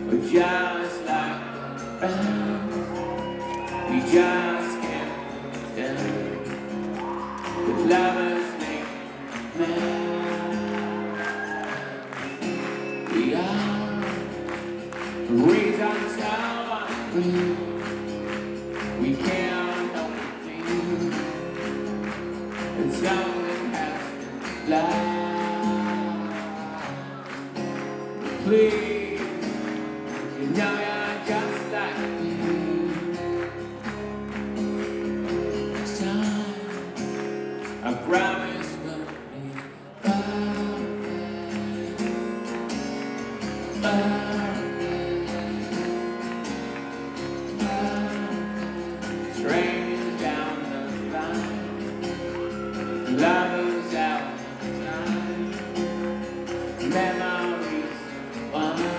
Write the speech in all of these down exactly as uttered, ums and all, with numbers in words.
But just like friends, we just can't pretend that lovers make men. We are reasons how I feel. We can't help but feel that something has to lie. Please, you know you're just like me. Next time, I promise we'll be perfect, perfect, perfect. Strangers down the line, lovers out of time, memories wine.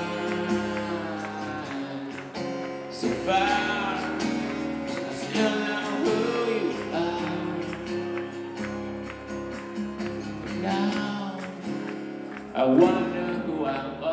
So far, I still know who you are. But now, I wonder who I was.